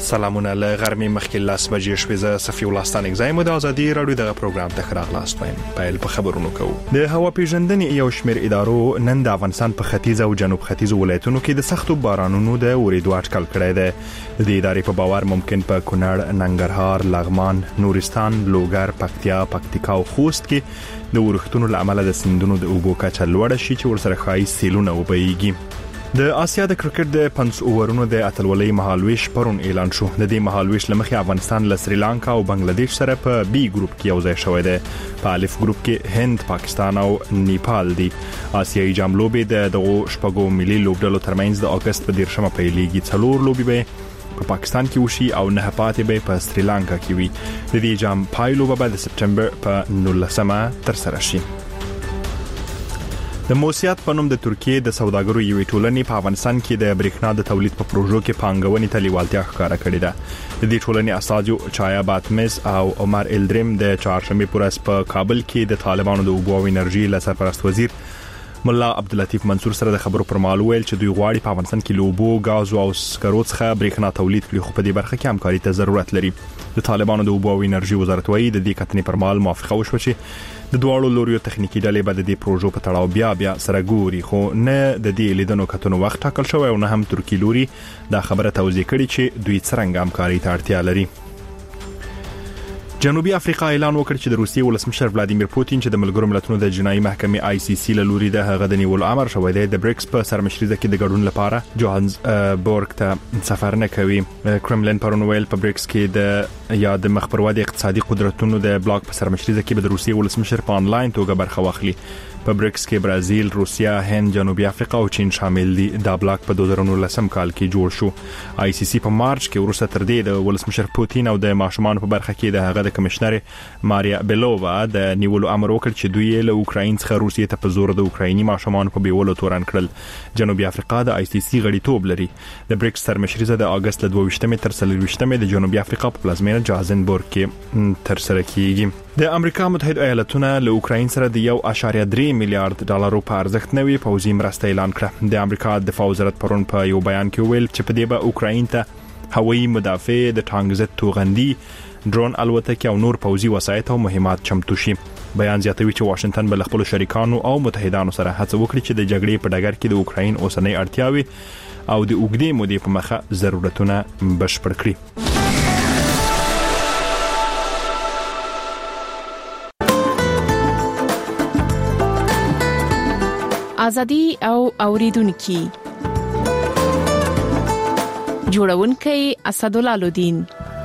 سلامونه له غرمې مخکې 10 بجې شوې. زه صفي الله ستانک زایم د ازادي رادیو دغه پروګرام ته خراغلاست وایم. پیل په خبرونو کوو. د هوا پیژندنې یو شمېر ادارو نن د افغانستان په ختیځ او جنوب ختیځ ولایتونو کې د سختو بارانونو د اوریدو اټکل کړی دی. د ادارې په باور ممکن په کونړ، ننګرهار، لغمان، نورستان، لوګر، پکتیا، پکتیکا او خوست کې د ورښتونو لامل د سیندونو د اوبو کچه لوړه شي چې ورسره خایي سیلونه وبېږي. د آسیا د کرکټ د 5 اوورونو د اتلولۍ مهالويش پرون اعلان شو. د دې مهالويش لمخې افغانستان له سریلانکا او بنگلاديش سره په بي ګروپ کې یوځای شوی دی. په الف ګروپ کې هند، پاکستان او نیپال دي. آسیایي جام لوبې د دغو شپږو ملي لوبډلو ترمنځ د اگست په 10مه پیلېږي. 4 لوبې به په پاکستان کې وشي او نه پاتې به په سریلانکا کې وي. د دې جام پایلو به د سپټمبر په 19مه تر سره شي. د موسیات په نوم د ترکیه د سوداګرو یوې ټولنې په افغانستان کې د برېښنا د تولید په پروژو کې پانګونې ته لیوالتیا ښکاره کړې ده. د دې ټولنې اساسو چایا باتمس او عمر الدریم د چهارشنبه پر ورځ په کابل کې د طالبانو د اوبو او انرژي له سرپرست وزیر مولا عبداللطیف منصور سره د خبرو پر مهال ویل چې دوی غواړي په افغانستان کې لوبو، غاز او سکرو څخه برېښنا تولید کړي، خو په دې برخه کې همکاري ته ضرورت لري. د طالبانو د اوبو او انرژي وزارت وايي د دې کتنې پر مهال موافقه وشوه چې د دوړو لوريو تخنیکی ډلې به د دې پروژو په تړاو بیا سره ګوري، خو نه د دې لیدنو کتنو وخت ټاکل شوی او نه هم ترکی لوري دا خبره توضیح کړي چې دوی څنګه همکاري ته اړتیا لري. جنوبي افریقا اعلان وکړ چې د روسیې ولسمشر ولادیمیر پوتین چې د ملګرو ملتونو د جنایي محکمې ICC له لوري د هغه د نیولو امر شوی دی د بریکس په سرمشريزه کې د ګډون لپاره جوهانسبورګ ته سفر نه کوي. کرملین پرون ویل په بریکس کې د یاد مخبرواده اقتصادي قدرتونو د بلاک په سرمشريزه کې به د روسیې ولسمشر په انلاین توګه برخه واخلي. په بریکس کې برازیل، روسیا، هند، جنوبي افریقا او چین شامل دي. دا بلاک په 2019 کال کې جوړ شو. ICC په مارچ کې ورسره تر دې د ولسمشر پوتین او د ماشومان په برخه کې د هغه د کمشنر ماریا بیلووا د نیولو امر وکړ چې دوی له اوکراین څخه روسیې ته په زور د اوکرایني ماشومان په بیولو تورن کړل. جنوبي افریقا د ICC غړیتوب لري. د بریکس سرمشريزه د اگست 22 تر 23 د جنوبي افریقا په پلازمینه جوهانسبورګ کې تر سره کیږي. د امریکا متحده ایالاتونو له اوکراین سره د 1.3 میلیارډ ډالرو په ارزښت نوې پوځي مرسته اعلان کړه. د امریکا دفاع وزارت پرون په یو بیان کې ویل چې په دې به اوکراین ته هوایي مدافع، د ټانک ضد توغندي، ډرون الوتکې او نور پوځي وسایط او مهمات چمتو شي. بیان زیاتوي چې واشنگټن به خپل شریکانو او متحدانو سره هڅه وکړي چې د جګړې په ډګر کې د اوکراین اوسنۍ اړتیاوې او د اوږدې مودې په مخه ضرورتونه بشپړ کړي. ازادي او اوریدونکو جوړونکي اسدالله الدین.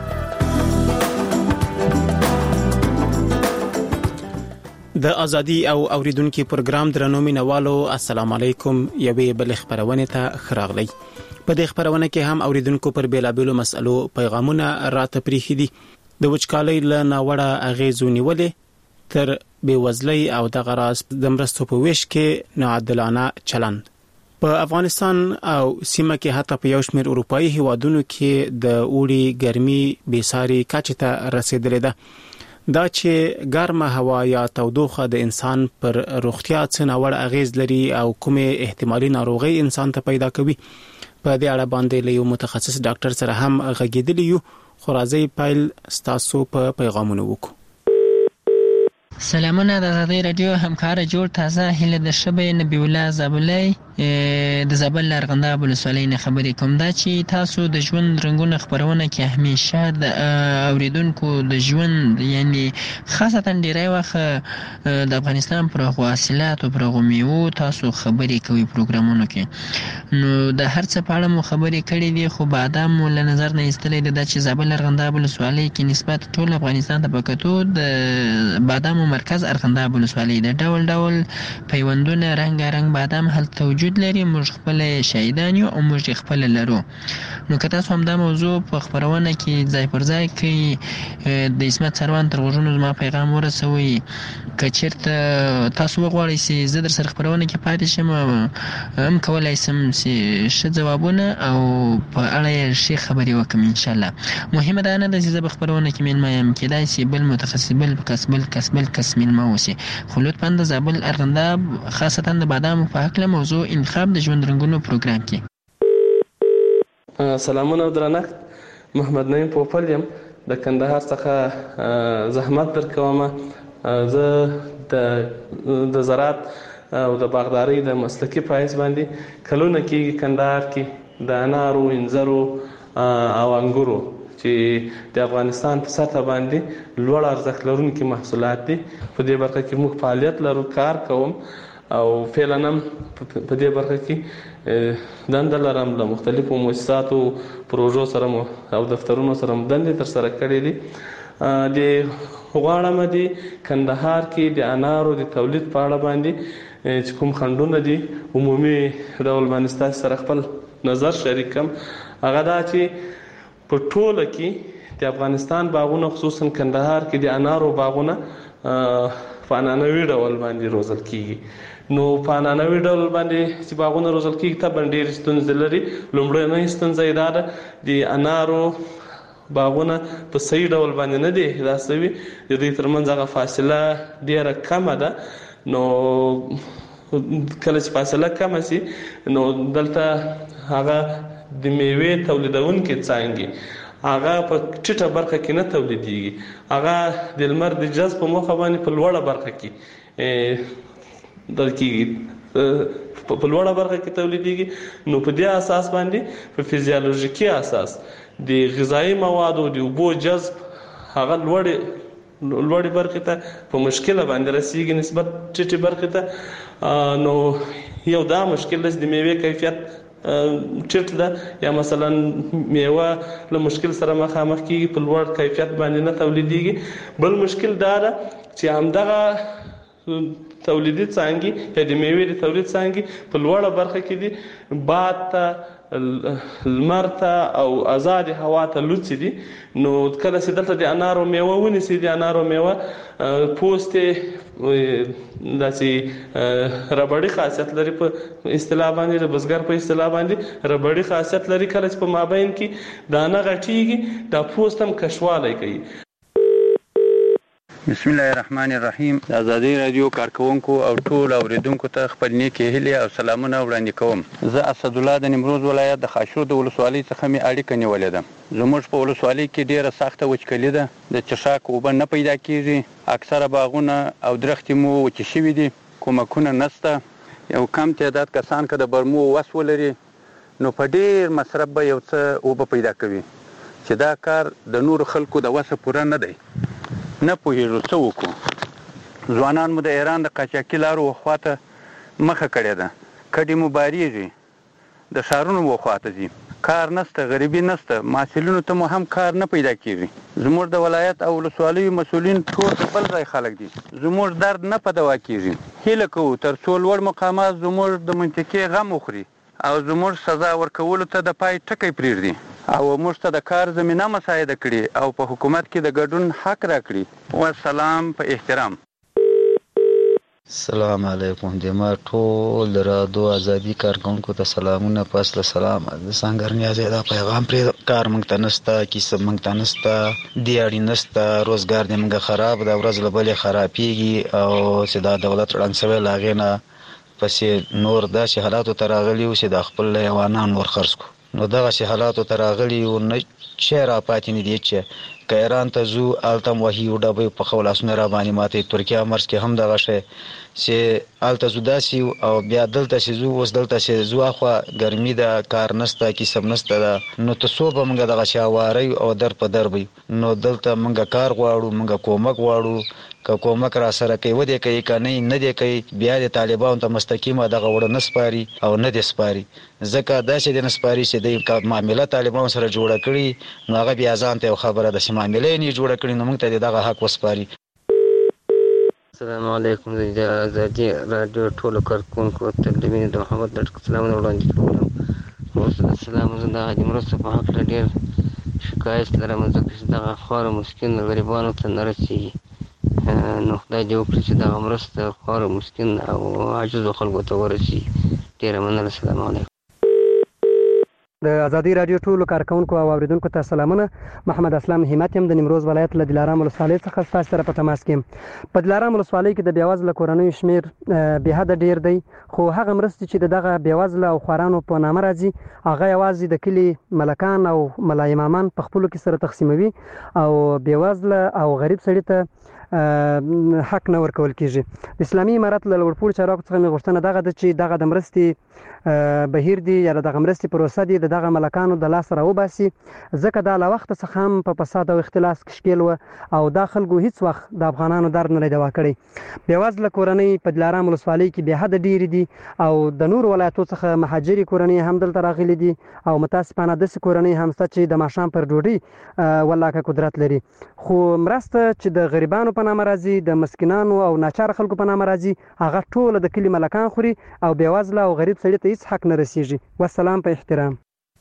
د ازادي او اوریدونکو پروګرام درنو مینوالو السلام علیکم. یوې بل خبرونه ته خراغلی. په دې خبرونه کې هم اوریدونکو پر بیلابېلو مسلو پیغامونه راته پریخي دي. د وچکالۍ له ناوړه اغیزو نیولې تر بېوزلۍ او د غراس د مرستو په ویش کې ناعادلانه چلند په افغانستان او سیمه کې حتی په یو شمېر اروپایي هیوادونو کې د اوړي ګرمي بېساري کچې ته رسیدلې ده. دا چې ګرمه هوا یا تودوخه د انسان پر روغتیا څه ناوړه اغیز لري او کومه احتمالي ناروغي انسان ته پیدا کوي. په دې اړه باندې له یو متخصص ډاکټر سره هم غږیدلی یو. خو راځي پیل ستاسو په پیغامونو وکړو. سلامونه د ازادي رادیو همکار جوړ تازه هله د شبې نبی الله زابلای د زابل لرغنداب ولسوالۍ نه خبرې کوم. دا چې تاسو د ژوند رنگونه خبرونه کې همیشه د اوریدونکو د ژوند یعنی خاصتا ډیری وخت د افغانستان پر حاصلات او پر میوه تاسو خبرې کوي پروګرامونو کې. نو د هر څه په اړه مو خبرې کړې دي، خو بادام له نظر نه ایستلې ده چې زابل لرغنداب ولسوالۍ کې نسبت ټول افغانستان ته پکتو د بادام مرکز ارغنداب ولسوالۍ د ډول پیوندونه رنگ بادام هلته وجود لري. موږ خپل شهیدان یو او موږ خپل لرو. نو که تاسو هم دا موضوع په خبرونه کې ځای پر ځای کې د اسمت سروان تر غوږونو زما پیغام ورسوي. که چېرته تاسو وغواړئ چې زه در سره خبرونه کې پاتې شم هم کولای شم چې ښه ځوابونه او په اړه یې ښې خبرې وکړم انشاءالله. مهمه دا نه ده چې زه په خبرونه کې میلمه یم، کیدای شي بل متخصص بل کس میلمه اوسي. خو لطفا د زابل ارغنداب خاصتا د بادامو په هکله موضوع انتخاب د ژوند رنګونو پروګرام کې. سلامونه او درنښت. محمد نعیم پوپل یم د کندهار څخه زحمت درکوم. زه د زراعت او د باغدارۍ د مسلکي پایز باندې کلونه کېږي کندهار کې د انارو، انځرو او انګورو چې د افغانستان په سطح باندې لوړ ارزښت لرونکي محصولات دي. په دې برخه کې موږ فعالیت لرو، کار کوم او فعلا هم په دې برخه کې دنده لرم. له مختلفو مؤسساتو پروژو سره او دفترونو سره دندې ترسره کړې دي. د غواړم د کندهار کې د انارو د تولید په اړه باندې چې کوم خنډونه دي عمومي ډول باندې ستاسو سره خپل نظر شریک کړم. هغه دا چې په ټوله کې د افغانستان باغونه خصوصا کندهار کې د انارو باغونه په عنعنوي ډول باندې روزل کیږي. نو په عنعنوي ډول باندې چې باغونه روزل کیږي طبعا ډېرې ستونزې لري. لومړنۍ ستونزه یې دا ده د انارو باغونه په صحیح ډول باندې نه دي احیا شوي، د دوی ترمنځ هغه فاصله ډېره کمه ده. نو کله چې فاصله کمه شي نو دلته هغه د میوې تولیدونکي څانګې هغه په ټیټه برخه کې نه تولیدېږي، هغه د لمر د جذب په موخه باندې په لوړه برخه کې په لوړه برخه کې تولیدېږي. نو په دې اساس باندې په فزیولوژیکي اساس د غذایی موادو د اوبو جذب هغه لوړې برخې ته په مشکله باندې رسیږي نسبت ټیټې برخې ته. نو یو دا مشکل دی چې د میوې کیفیت ټیټ ده یا مثلا میوه له مشکل سره مخامخ کیږي، په لوړ کیفیت باندې نه تولیدېږي. بل مشکل دا ده چې همدغه تولیدي څانګې یا د میوې د تولید څانګې په لوړه برخه کې دي، باد ته، لمر ته او آزاد هوا ته لوڅې دي. نو کله چې دلته د انارو میوه ونیسي، د انارو میوه پوست داسې ربړي خاصیت لري، په اصطلاح باندې د بزګر په اصطلاح باندې ربړي خاصیت لري. کله چې په مابین کې دانه غټیږي دا پوست هم کشوالی کوي. بسم الله الرحمن الرحیم. د ازادي رادیو کارکونکو او ټول اوریدونکو ته خپل نیکی هیلې او سلامونه وړاندې کوم. زه اسد الله د نیمروز ولایت د خاشرود ولسوالۍ څخه مې اړیکه نیولې ده. زموږ په ولسوالۍ کې ډیره سخته وچکلي ده، د چشاک اوبه نه پیدا کیږي، اکثره باغونه او درختې مو وچې شوي دي، کومکونه نشته. یو کم تعداد کسان که د برمو وس ولري نو په ډیر مصرف به یو څه اوبه پیدا کوي، چې دا کار د نورو خلکو د وسه پوره نه دی. نه پوهېږو څه وکړو. ځوانان مو د ایران د قاچاقي لارو خواته مخه کړې ده، کډې مو بارېږي، د ښارونو وخواته ځي، کار نشته، غریبي نشته، محصلینو ته مو هم کار نه پیدا کېږي. زموږ د ولایت او ولسوالیو مسؤلین ټول د بل ځای خلک دي، زموږ درد نه په دوا کېږي. هیله کوو تر څو لوړ مقامات زموږ د منطقې غم وخوري او زموږ سزا ورکولو ته د پای ټکی پرېږدي او موږ ته د کار زمینه مساعده کړي او په حکومت کې د ګډون حق راکړي. والسلام په احترام. السلام علیکم. د ما ټول رادیو ازادي کارکونکو ته سلامونه. پس له سلام د څنګه نیازه دا پیغام پر کار مونږ ته نشته، کیسه مونږ ته نشته، دیاړي نشته، روزګار دې مونږ خراب دا ورځ له بلې خرابېږي او چې دا دولت رنګ سوی لاغې نه پسې نور داسې حالاتو ته راغلي و چې د خپل حیوانان ور خرڅ کړو. نو دغه شي حالاتو ته راغلي و نه چې را پاتې نه دي چې که ایران ته ځو هلته م وهي ډبې په خو لاسونه را باندې ماتې. ترکیه مرز کې هم دغه شی چې هلته ځو داسې او بیا دلته چې ځو اوس دلته چې ځو اخوا ګرمي ده، کار نشته، کیسه نشته ده، نو ته څو به موږ دغه شی هوارئ او در په در به نو دلته موږ کار غواړو، موږ کومک غواړو. که کومک را سره کوي ودې کوي که نه دې کوي بیا د طالبانو ته مستقیمه دغه وړه نه سپاري او نه دې سپاري، ځکه داسې دې نه سپاري چې دوی معامله طالبانو سره جوړه کړي نو هغه بیا ځان ته یو خبره ده چې معامله یې نه جوړه کړي نو موږ ته دغه حق وسپاري. السلام علیکم. د ازادي رادیو ټولو کارکونکو ته د مینې د محبت د سلامونه وړاندې کوم. اوس د سلام زه د حاجي مرستو په حق ډېر شکایت لرم، ځکه چې دغه خواړه مسکین غریبانو ته نه رسېږي. نو خدای دې وکړي چې دغه مرسته خواړه مسکین او عاجزو خلکو ته ورسېږي. ډېره مننه. السلام علیکم. د ازادي رادیو ټولو کارکونکو او اوریدونکو ته سلامونه. محمد اسلام همت یم د نیمروز ولایت له دلارام ولسوالۍ څخه تاسو سره په تماس کې. په دلارام ولسوالۍ کې د بیوزله کورنیو شمیر به حد ډیر دی، خو هغه مرستې چې دغه بیوزله او خوارانو په نامه راځي هغه یوازې د کلی ملکان او ملایمامان په خپلو کې سره تقسیموي او بیوزله او غریب سړي ته حق نه ورکول کیږي. د اسلامي امارت له لوړپوړو چارواکو څخه مې غوښتنه دغه ده چې دغه د مرستې بهیر دی یا دغه مرستې پروسه دی دغه ملکانو د لاس راوباسي، ځکه دا له وخت څخه هم په فساد او اختلاس کې ښکېل و او دا خلکو هیڅ وخت د افغانانو درد نه دی دوا کړی. بیوزله کورنۍ په دلارام ولسوالۍ کې بې حده ډېرې دي او د نور ولایتو څخه مهاجرې کورنۍ هم دلته راغلي دي او متاسفانه داسې کورنۍ هم شته چې د ماښام پر ډوډۍ ولاکه قدرت لري. خو مرسته چې د غریبانو په نامه راځي، د مسکینانو او ناچاره خلکو په نامه راځي، هغه ټوله د کلي ملکان خوري او بیوزله او غریب سړي ته هیڅ حق نه رسیږي. والسلام په احترام.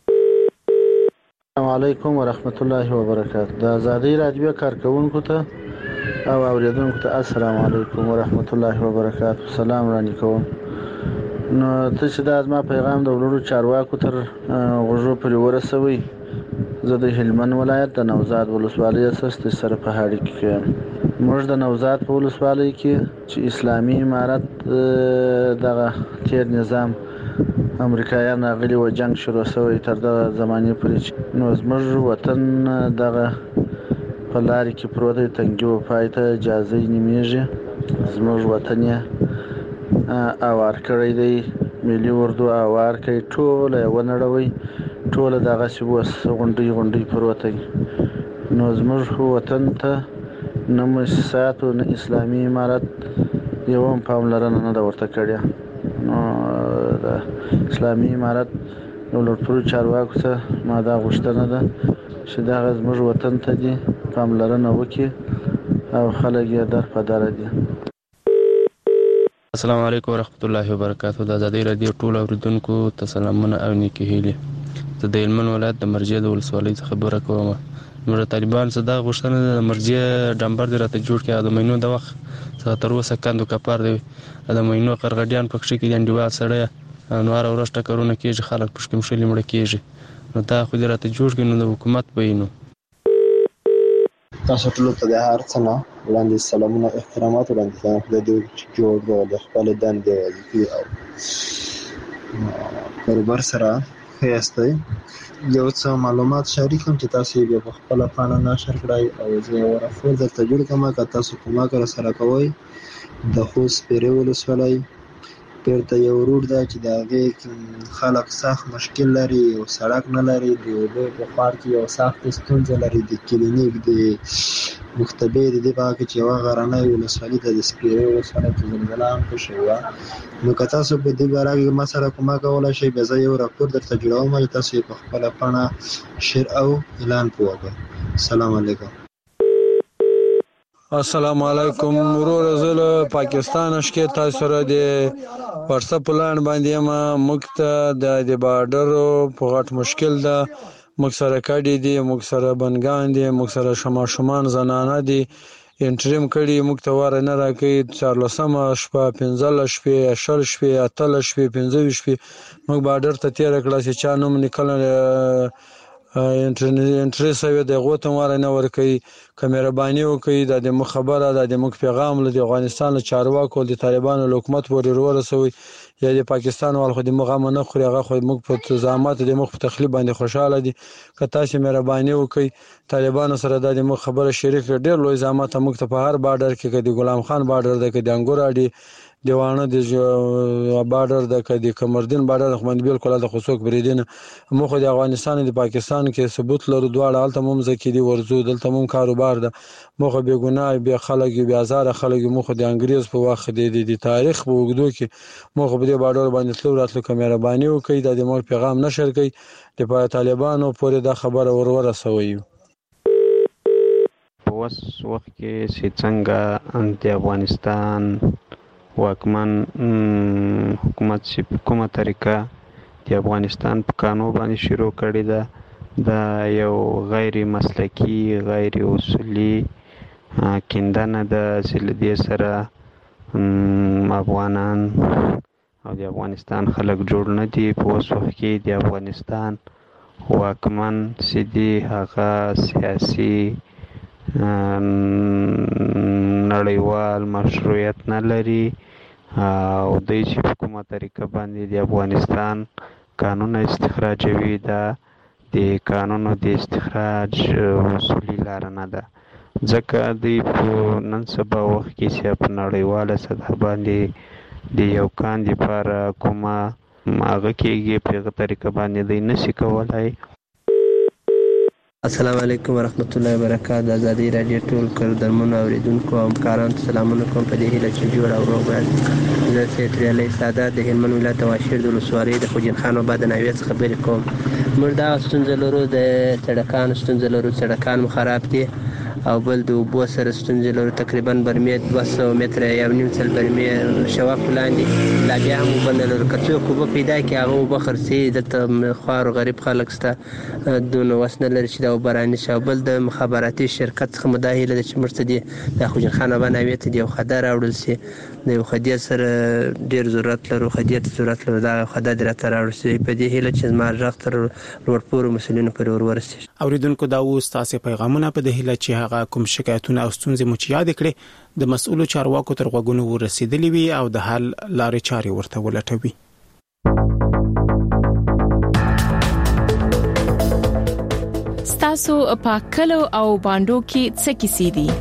السلام علیکم ورحمت الله وبرکاته. د ازادي رادیو کارکونکو ته او اوریدونکو ته السلام علیکم ورحمت الله وبرکاته. سلام رانی کوم. نو ته چې دا زما پیغام د ولورو چارواکو تر غوږو پورې ورسوي. زه د هلمند ولایت د نوزاد ولسوالۍ اساس د سره په هاړي کې موږ د نوزاد په ولسوالۍ کې چې اسلامي امارت دغه تیر نظام امریکایان راغلي و جنگ شروع شوی تر دغه زمانې پورې، نو زموږ وطن دغه په لارې کې پروت دی، تنګي و پای ته اجازه یې نومیږي. زموږ وطن یې اوار کړی دی، ملي اردو اوار کوي، ټوله یې ونړوي، ټوله دغسې اوس غونډۍ غونډۍ پروت دی. نو زموږ وطن ته نه مؤسساتو نه اسلامي امارت یو هم پاملرنه نه ده ورته کړې. نو د اسلامي امارت د لوړپوړو چارواکو ته ما دا غوښتنه ده چې دغه زموږ وطن ته دي پاملرنه وکړي او خلک یې در په دره دي. السلام علیکم ورحمت الله وبرکاته. د ازادي رادیو ټول اوریدونکو ته سلامونه او نیکې هیلې. زه د هلمند ولایت د مرجې د ولسوالۍ څخه خبره کوم. زموږ طالبان څه دا غوښتنه ده د مرجې ډمبر دې راته جوړ کړي او د مینو د وخت څخه تر اوسه کندو کپار دی، د مینو قرغډیان پکښې کې دي، انډیوال سړی نو هره ورځ ټکرونه کېږي، خلک پکښې مشلي مړه کېږي. نو دا خو دې راته جوړ کړي نو د حکومت به وي. نو تاسو ټولو ته د هر څه نه وړاندې سلامونه احترامات وړاندې کوم. خدای دې جوړ کړو د خپل دندې وظیفې او کاروبار سره ښه یاستئ. یو څه معلومات شریکم چې تاسو یې په خپله پاڼه نشر کړئ او زه یې راپور درته جوړ کړم. که تاسو کومک راسره کوئ، د خوست پیرې ولسوالۍ بیرته یو روډ ده چې د هغې خلک سخت مشکل لري، یو سړک نه لري، د اوبو په خوار کې یو سخته ستونزه لري، د کلینیک د مختبې د دې په هغه کې چې یوه غرنۍ ولسوالي ده د سپیرې ولسوالۍ کې زلزله هم پکښې وه. نو که تاسو په دې باره کې ما سره کومک کولی شئ، بیا زه یو راپور درته جوړوم چې تاسو یې په خپله پاڼه شیر او اعلان پوه کړئ. السلام علیکم. السلام علیکم ورور، زه له پاکستان شکې تاسو سره د واتساپ پلان باندې یم. موږ ته د بارډر په غټ مشکل ده، موږ سره کډې دي، موږ سره بنګان دي، موږ سره ماشومان زنانه دي، انټریم کړي، موږ ته واره نه راکوي. 14 شپه 15 شپې 20 شپې 18 شپې 15 شپې موږ بارډر ته تېره کړه چې چا نوم لیکلی انټری سوی د هغو ته واره نه ورکوي. که مهرباني وکړئ دا د موږ خبره ده، د موږ پیغام له د افغانستان له چارواکو د طالبانو له حکومت پورې ورسوئ. یا د پاکستان وال خو د موږ غم نه خوري، هغه خو موږ په زحمت د موږ په تخلیب باندې خوشحاله دي. که تاسو مهرباني وکړئ طالبانو سره دا د موږ خبره شریک کړئ. ډېر لوی زحمت موږ ته په هر بارډر کې، که د غلام خان بارډر ده، که د انګور اډې د واڼه د بارډر ده، که د کمردین بارډر خو باندې بالکل هلته خو څوک بریدي نه. موږ خو د افغانستان د پاکستان کې ثبوت لرو، دواړه هلته مو مځکې دي، ورځو دلته مو کاروبار ده. موږ خو بې ګناه بې خلک یو، بې ازاره خلک یو. موږ خو د انګریز په وخت د تاریخ په اوږدو کې موږ خو په دې بارډر باندې تلو راتلو. که مهرباني وکړئ دا د موږ پیغام نشر کړئ، د طالبانو پورې دا خبره ورسوئ. په اوس وخت کې چې څنګه د افغانستان واکمن حکومت چې په کومه طریقه د افغانستان په قانون باندې شروع کړې ده، دا یو غیر مسلکی غیر اصولي کیندنه ده چې له دې سره افغانان او د افغانستان خلک جوړ نه دي. په اوس وخت کې د افغانستان واکمن سیدی هغه سیاسي نړیوال مشروعیت نه لري او د چې کومه طریقه باندې د افغانستان قانون استخراجوي دا د قانونو د استخراج اصولي لار نه ده، ځکه دوی په نن سبا وخت کې چې په نړیواله سطح باندې د یو کان لپاره کومه هغه کېږي په هغه طریقه باندې دوی نشي کولای. السلام علیکم ورحمت الله وبرکاته. د ازادي رادیو ټول کردرمنو اوریدونکو او همکارانو ته سلامونه کوم. په دې هیله چې جوړ او روغ یاست. زه سید علي سادات د هلمند ولایت واشیر د ولسوالۍ د خوجین خان آباد ناوې څخه خبرې کوم. موږ دا ستونزه لرو، د سړکانو ستونزه لرو، سړکان مو خراب دي او بل د اوبو سره ستونزې لرو. تقریبا برمې 200 متره یا 1.5 برمې شواف لاندې لا بیا هم اوبه نه لرو. که څوک اوبه پیدا کړي هغه اوبه خرڅوي. دلته خوار و غریب خلک شته دونه وس نه لري چې دا اوبه رانیسي. او بل د مخابراتي شرکت څخه مو دا هیله ده چې موږ ته د خوجین خان آباد ناوې ته د یو خده راوړل شي. د یو خدې سره ډېر ضرورت لرو، خدې ته ضرورت لرو، دا خده دې راته راوړل شي. په دې هیله چې زما غږ تر لوړپوړو مسؤلینو پورې ورسېږي. اوریدونکو دا اوس تاسو پیغامونه په دې هیله چې هغه کوم شکایتونه او ستونزې مو چې یاد کړې د مسؤلو چارواکو تر غوږونو ورسېدلې وي او د حل لارې چارې ورته ولټوي. تاسو په کلو او باندو کې څه کیسې دي؟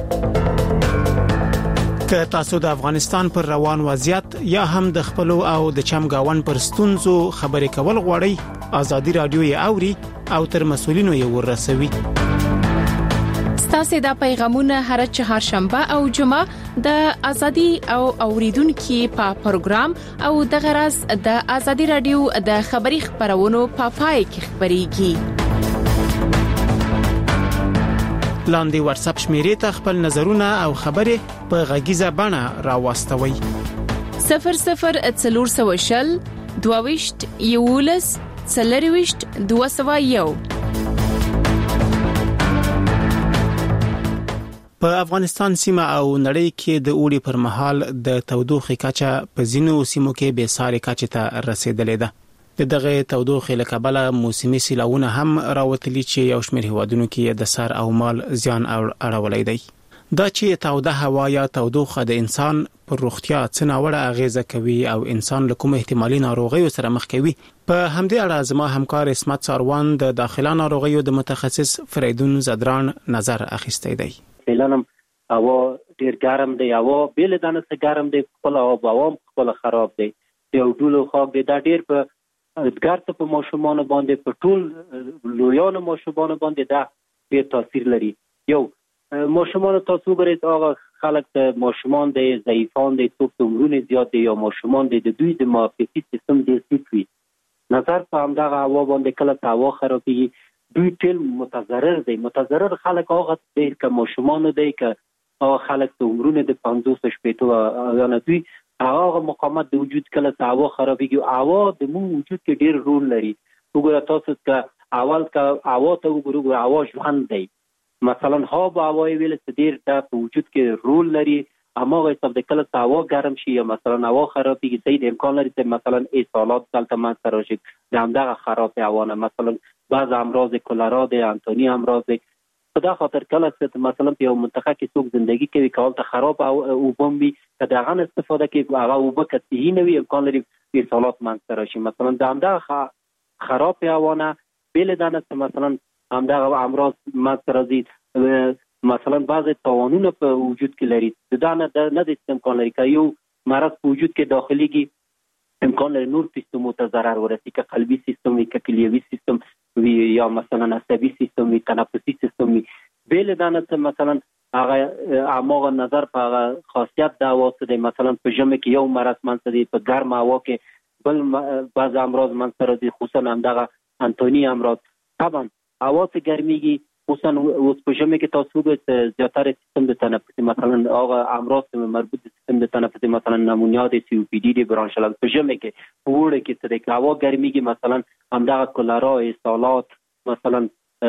که تاسو د افغانستان پر روان وضعیت یا هم د خپل او د چمګاون پر ستونزو خبرې کول غواړئ، ازادي رادیو یې اوري او تر مسؤلینو یې ورسوي. تاسو دا پیغامونه هر چهارشنبه او جمعه د ازادي او اوریدونکو په پروګرام او د غرض د ازادي رادیو د خبري خبرونو په پای کې خبريږي. لاندې واتس اپ شمیرې ته خپل نظرونه او خبرې په غږیزه بڼه راوستوي. 0040 22 یولس 40 201. په افغانستان سیمه او نړۍ کې د اوړي پر مهال د تودوخې کچه په ځینو سیمو کې به ساري کچه ته رسیدلې ده. دغه تودوخې له کبله موسمي سیلاوونه هم راوتلي چې یو شمېر هیوادونو کې د سر او مال زیان اړولې دی. دا چې توده هوا یا تودوخه د انسان پر روغتیا څه ناوړه اغیزه کوي او انسان له کوم احتمالي ناروغیو سره مخ کوي، په همدې اړه زما همکار اسمت ساروان د داخله ناروغیو د متخصص فریدون زدران نظر اخیستی دی. فعلا هوا ډیر ګرم دی، هوا بیل دانه څخه ګرم دی، خپل هوا خپل خراب دی، یو ډول خاک دی. دا ډیر په ګرځ په ماشومان باندې په ټول لویان ماشومان باندې دا ډیر تاثیر لري. یو ماشومان تاسو ګورئ هغه خلک د ماشومان د ضعیفان دي، څوک عمرونه زیات دي یا ماشومان د دوی د معافیتي سیستم ډیر ټیټ وي. نظر په همدغه هوا باندې کله هوا خرابېږي، دوی ټول متضرر دي. متضرر خلک هغه دي که ماشومان دي که هغه خلک د عمرونه د 50 شپېتو یا نه دوی هغه مقاومت د وجود کله هوا خرابېږي. هوا د مو وجود کې ډیر رول لري. وګوره تاسو که اول که هوا ته وګورئ، هوا ژوند دی. مثلا هوا ویل چې ډیر د وجود کې رول لري. هماغه حساب د کله هوا ګرم شي یا مثلا هوا خرابېږي، د امکان لري چې مثلا اصالات دلته منځته راشي د همدغه خراب هوا نه. مثلا بعض امراض کولرا دي، انتونی امراض دي. په دا خاطر کله چې مثلا په یو منطقه کې څوک ژوندۍ کوي کول ته خراب او وبومبي که دغه استفاده کوي هغه وب کتهی نه وي، امکان لري اصالات منځته راشي. مثلا د همدغه خراب هوا نه بیل دانه مثلا همدغه امراض منځته راځي. مثلا بعض توانونه په وجود کې لري، دا نه د امکان لري که یو مرض په وجود کې داخليږي امکان لري نور سیستمو ته ضرر ورسي، که قلبي سیستم وي، که کلیوي سیستم وي، یا مثلا عصبي سیستم وي، تنفسي سیستم وي. بیل دانه مثلا هغه اماغه نظر په خاصیت دا واسطه دی. مثلا په ژمي کې یو مرض منځته دی، په ګرم هوا کې بل بعض امراض منځته راځي، خصوصا همدغه انتونی امراض. طبعا هوا څه ګرميږي، خصوصا اوس په ژمي کې تاسو وګورئ زیاتره سیستم د تنفسي مثلا هغه امراض مربوط د سیستم د تنفسي مثلا نمونیا د سی او پی ډي برانشل په ژمي کې په وړه کې څه د هوا ګرميږي، مثلا همدغه کولرا، اسالات مثلا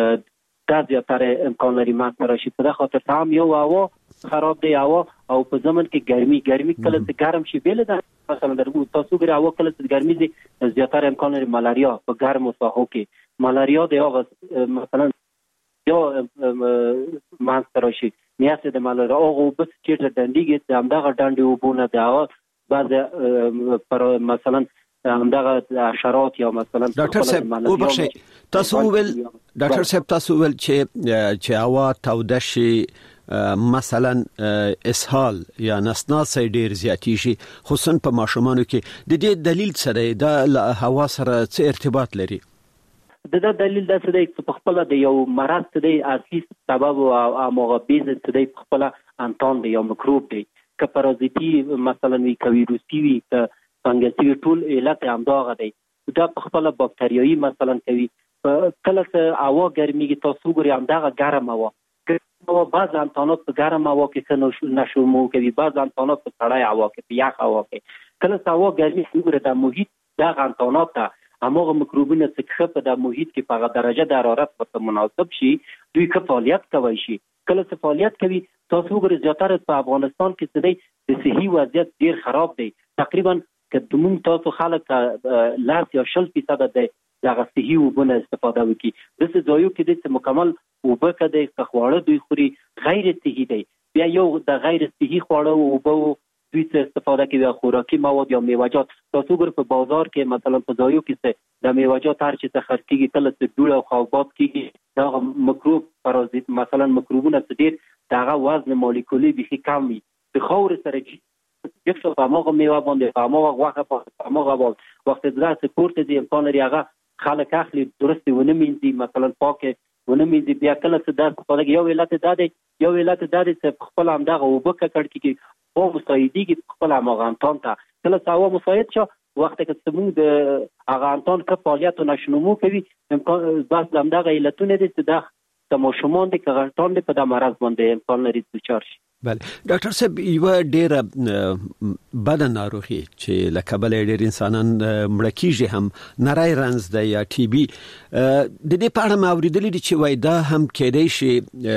دا زیاتره امکان لري ماته راشي. په خاطر هم یو هوا خراب دی هوا او په زمن کې ګرمي کله چې ګرم شي بیل ده مثلا تاسو ګره هوا کله چې ګرمي دي زیاتره امکان لري ملاریا په ګرمو ساحو کې ملاریا د هغه مثلا یا مانستر شي نیاسه د ملاریا او بس چې ډنډیږي همدغه ډنډي وبونه دا بعض پر مثلا همدغه حشرات یا مثلا ډاکټر صاحب وبخښئ تاسو ول ډاکټر صاحب تاسو ول چې هوا توده شي مثلا اسهال یا نسناس ډیر زیاتی شي خصوصا په ماشومانو کې د دې دلیل سره د هوا سره څه ارتباط لري دا دلیل دا څه دی چې په خپل د یو مرض څه دی اصلي سبب او مغبیز څه دی په خپل انتون دی یو میکروب دی که پارازیتي مثلا وی ویروسي وی فنګسي ټول علت همداغه دی دا په خپل باکتریایي مثلا کوي کله چې هوا ګرميږي تاسو ګورئ همدغه ګرم هوا او بعض انتانات په ګرم هوا کې نشو کوي بعض انتانات په سړی هوا کې په یخ هوا کې کله چې هوا ګرمي ګورئ د محیط دغه انتانات همغه میکروبونه چې په د محیط کې په درجه د حرارت په مناسب شي دوی که فعالیت کوي شي کله چې فعالیت کوي تاسو ګورئ زیاتره په افغانستان کې څه دی د صحي وضعیت ډیر خراب دی تقریبا که دومون تاسو خلک لاس یا 0% د دغه صحي وبونه استفاده وکړي د ځایو کې د مکمل وبه کده خواړه دوی خوري غیر صحي دی بیا یو د غیر صحي خواړه وبو دوی څخه استفاده کوي خوراکي مواد یا میوه‌جات تاسو ګور په بازار کې مثلا په ځایو کې د میوه‌جات هر چې څخه کیږي تل څه ډول او خوابات کیږي دا میکروب پارازیت مثلا میکروبونه څه ډیر دغه وزن مولکولي به کم وي د خور سره یو په هغه میوه باندې په هغه غوښه په هغه وخت درا سپورت دي امکان لري هغه خلک اخلي درست ونه مینځي مثلا پاکه ونه مینځي بیا کله څه د خپل یو علت دادې چې خپل همدغه وبکه کړ کې او مساعدېږي خپل هغه انتان ته کله څه هوا مساعد شو وخت کې سمون د هغه انتان کې فعالیت نشنمو کوي امکان بس همدغه علتونه دي چې د ماشومان د کغټان په د مرض باندې امکان لري چې چارش بله ډاکټر صاحب یو ډیر بد ناروغي چې لکه بل ډیر انسانان مړه کیږي هم نری رنز د یا ټي بي د دې په اړه ما اوریدلې دي چې وای دا هم کېدای شي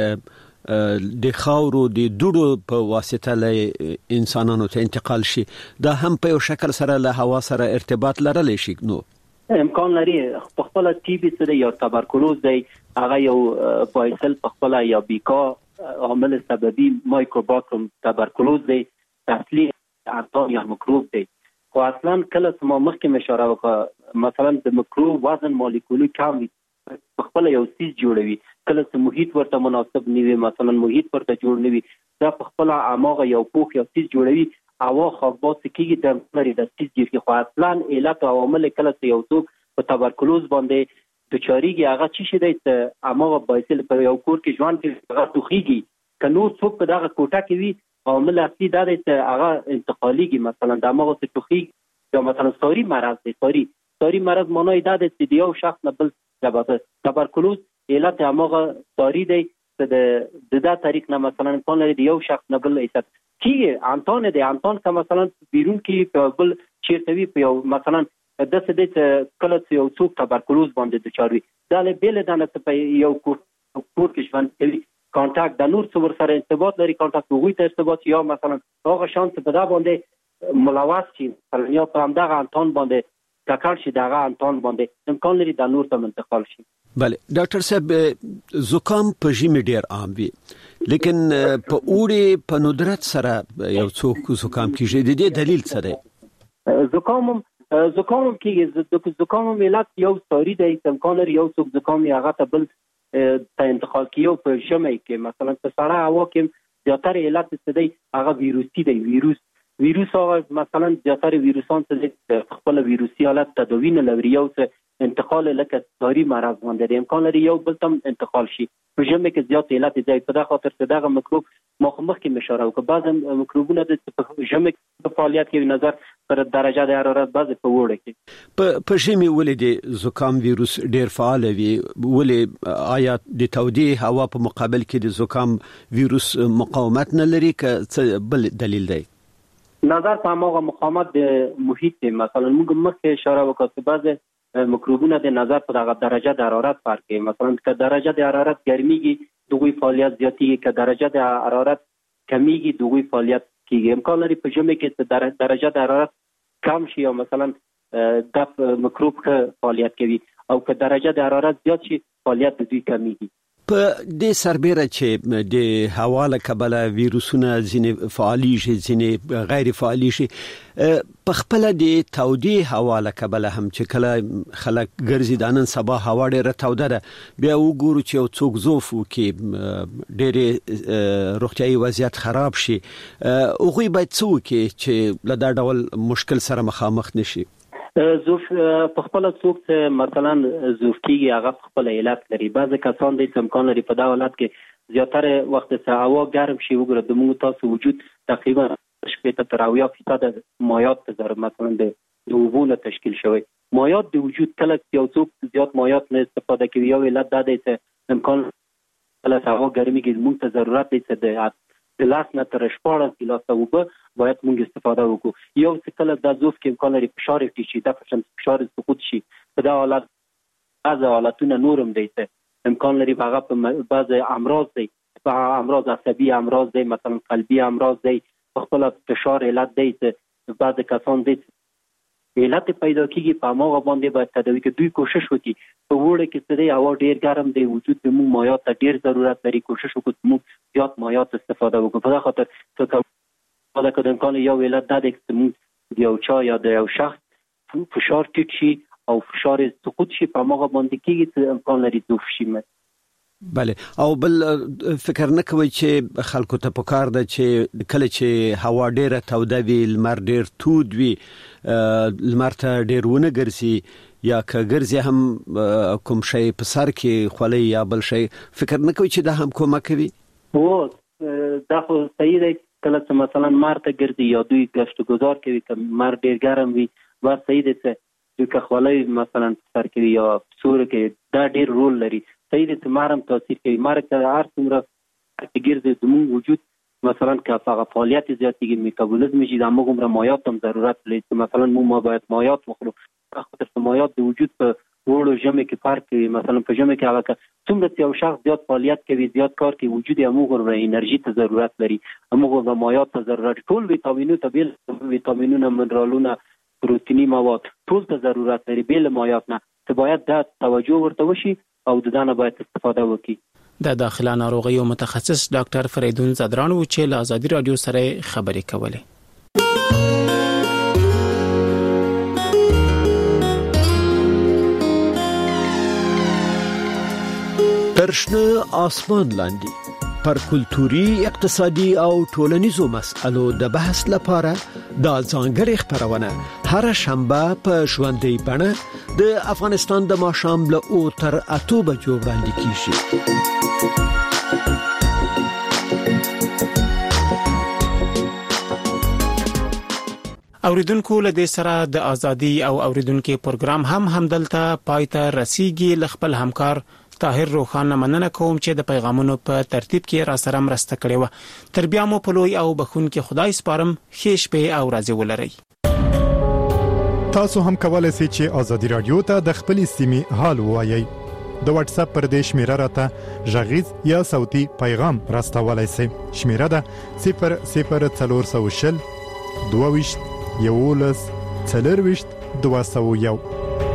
د خاورو د دوړو په واسطه له انسانانو ته انتقال شي دا هم په یو شکل سره له هوا سره ارتباط لرلی شي نو امکان لري په خپل ټي بي سره یا تبرکلوز دی هغه یو بایسل په خپل یا بیکا عامل سببي مایکروباکتریم تبرکلوز دی اصلي انتان یا میکروب دی خو اصلا کله چې ما مخکې اشاره وکړه مثلا د میکروب وزن مولکولي کم وي په خپل یو سیس جوړوي کله چې محیط ورته مناسب نه وي مثلا محیط ورته جوړ نه وي دا په خپل عامه یو پوخ یو سیس جوړوي هوا خاصبات کېږي د لري د سیس جوړي خو اصلا علت او عوامل کله چې یو څوک په تبرکلوز باندې د چاريږي هغه چی شي د عامه بایسل په یو کور کې ژوند کې هغه توخيږي کنو څوک په دغه کوټه کې وي عامل اصلي دا دی چې هغه انتقاليږي مثلا د عامه څخه توخيږي یا مثلا سوري مرض دی سوري مرض معنی دا دی چې یو شخص نه بل تبرکلوز علت عامه سوري دی د دا طریق نه مثلا کون لري یو شخص نه بل ایست کیږي انتون دی انتون که مثلا بیرون کې بل چیرته وي په مثلا د څه د کله چې یو څوک تبرکلوز باندې د چاروي دا له بیل دانه په یو کور کې ژوند کوي کانټاکټ د نور څور سره ارتباط لري کانټاکټ وګوي ته ارتباط یا مثلا هغه شانس په دا باندې ملوث شي یا په همدغه انتون باندې تکړه شي دغه انتون باندې امکان لري د نور ته منتقل شي بله ډاکټر صاحب زکام په ژمي ډیر عام وي لیکن په اوړي په ندرت سره یو څوک زکام کیږي د دې دلیل څه دی زکام کېږي زکام ملت یو ساری دی امکان لري یو څوک زکام هغه ته بل ته انتقال کیو په ژمي کې مثلا په سړه هوا کې زیاتره علت څه دی هغه ویروسي دی ویروس هغه مثلا زیاتره ویروسان څه خپل ویروسي حالت تداوی نه لري یو څه انتقال لکه ساری مرض باندې امکان لري یو بل تم انتقال شي په ژمي کې زیات علت دی په دغه خاطر چې دغه میکروب مخ کې اشاره وکړه بعض میکروبونه د ژمي په فعالیت کې نظر پر درجه د حرارت بعض په وړه کې په ژمي ولې د زکام ویروس ډیر فعال وي ولې آیا د تودې هوا په مقابل کې د زکام ویروس مقاومت نه لري که بل دلیل دی نظر په هغه مقاومت د محیط مثلا موږ مخکې اشاره وکړه چې بعض میکروبونه د نظر په دغه درجه د حرارت فرق کوي مثلا که درجه د حرارت ګرميږي دغه فعالیت زیاتیږي که درجه د حرارت کمیږي دغه فعالیت کیږي امکان لري په ژمي کې درجه د حرارت کم شي او مثلا د میکروب فعالیت کوي او که درجه د حرارت زیات شي فعالیت د دوی کمیږي. په دې سربېره چې د هوا له کبله ویروسونه ځینې فعالي شي ځینې غیر فعالي شي، په خپل د تودې هوا له کبله هم چې کله خلک ګرځي د نن سبا هوا ډېره توده ده، بیا وګورو چې یو څوک زوف وکړي ډېرې روغتیایي وضعیت خراب شي، هغوی باید څه وکړي چې له دا ډول مشکل سره مخامخ نشي؟ زوف په خپل څوک ته مثلا زوف کیږي هغه په خپل علت لري. بعض کسان د امکان لري په دا حالت کې زیاتره وخت څخه هوا ګرم شي وګوره د موږ تاسو وجود تقریبا 80% مایعات ته مثلا د اوبو تشکیل شوی. مایعات د وجود کله یو څوک زیات مایعات نه استفاده کوي یو علت دا دی چې امکان کله هوا ګرمي کې موږ ته ضرورت دی چې د لاس نه تر 14 ګیلاسه اوبه باید موږ استفاده وکړو. یو څه کله د زوف کې امکان لري فشار ټیټ شي، دا فشار سقوط شي، په دا حالت بعض حالتونه نورم دی چې امکان لري هغه په بعض امراض دی، په امراض عصبي امراض دی، مثلا قلبي امراض دی، په خپل فشار علت دی چې بعض کسان دی علت پیدا کیږي په هغه باندې باید تداوی کې دوی کوشش وکړي. په وړه کې څه دی هوا ډیر ګرم دی، وجود د موږ مایعات ته ډیر ضرورت لري، کوشش وکړو موږ زیات مایعات استفاده وکړو. په دا خاطر څه دا که امکان یو علت دا دی چې موږ یو چا یا د یو شخص فشار ټیټ شي او فشار سقوط شي په هغه باندې کېږي چې امکان لري زوف شي. بله، او بل فکر نه کوي چې خلکو ته پکار ده چې کله چې هوا ډیره توده وي، لمر ډیر تود وي، لمر ته ډیر ونه ګرځي یا که ګرځي هم کوم شی په سر کې خولۍ یا بل شی، فکر نه کوي چې دا هم کومک کوي؟ دا خو صحیح دی. کله چې مثلا مار ته ګرځي یا دوی گشت گذار کوي که مار ډیر ګرم وي، بس صحیح دی چې دوی که خولۍ مثلا سر کوي یا سور کې، دا ډیر رول لري. صحیح دی چې مار هم تاثیر کوي. مار که هر څومره ګرځي زموږ وجود مثلا که هغه فعالیت زیاتېږي، میتابولیزم شي، د موږ عمره مایعات هم ضرورت لري چې مثلا موږ باید مایعات وخورو. خاطر چې مایعات د وجود په وړو ژمي کې فرق کوي. مثلا په ژمي کې هغه څومره یو شخص زیات فعالیت کوي، زیات کار کوي، وجود یې موږ عمره انرژي ته ضرورت لري، موږ عمره مایعات ته ضرورت، ټول ویټامینونه ته بیل ویټامینونه، منرالونه، پروتینی مواد ټول ته ضرورت لري بیل مایعات نه، ته باید دا توجه ورته وشي او د دانه باید استفاده وکړي. د داخله ناروغیو متخصص ډاکټر فریدون زدران و چې له آزادي رادیو سره خبرې کولې. ترشنه آسمان لاندې پر کلتوري، اقتصادي او ټولنیزو مسئلو د بحث لپاره د ځانګړي خبرونه هر شنبه په ژوندۍ بڼه د افغانستان د ماښام له 8 تر 8 بجو وړاندې کیږي. اوریدونکو له دې سره د ازادي او اوریدونکو پروګرام همدلته پایته رسیدي. خپل همکار طاهر روخان مننه کوم چې د پیغامونو په ترتیب کې را سره مرسته کړې و. تر بیا مو په لوی او بخون کې خدای سپارم. ښه شپه او ورځ ولرئ. تاسو هم کولای شئ چې ازادي رادیو ته د خپل سیمې حال ووایئ. د واتس اپ پر دې شمیره راته ژغیز یا صوتي پیغام راستولای شئ. شمیره ده 00420 22 11 40 201.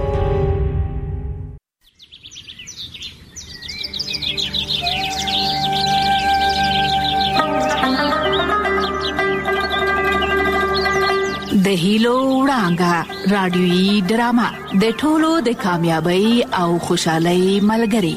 د هیلو وړانګه رادیوي ډرامه د ټولو د کامیابی او خوشحالۍ ملګری.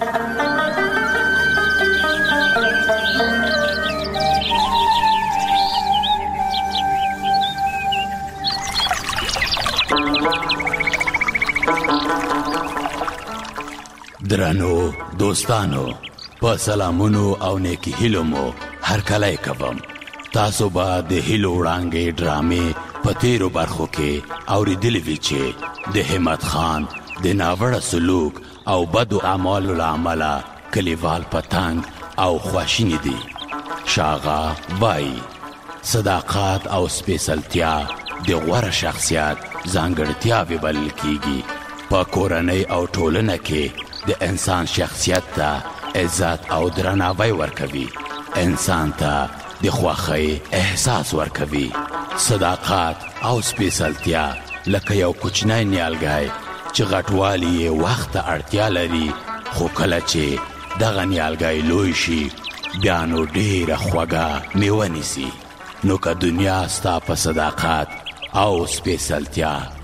درنو دوستانو، په سلامونو او نیکی هیلو مو هر کله کوم. تاسو به د هیلو وړانګې ډرامې په تیرو برخو کې اوریدلې وی چې د همت خان د ناوړه سلوک او بدو اعمالو له امله کلیوال پتنګ او خواشینی دي. شاغا وای صداقت او سپیڅلتیا د غوره شخصیت ځانګړتیا وبلل کیږي. په کورنۍ او ټولنه کې د انسان شخصیت ته عزت او درناوی ورکوي، انسان ته د خوښۍ احساس ورکوي. صداقت او سپیڅلتیا لکه یو کوچنی نیالګی چې غټوالی یې وخت ته اړتیا لري، خو کله چې دغه نیالګی لوی شي بیا نو ډېره خوږه میوه نیسي. نو که دنیا ستا په صداقت او سپیڅلتیا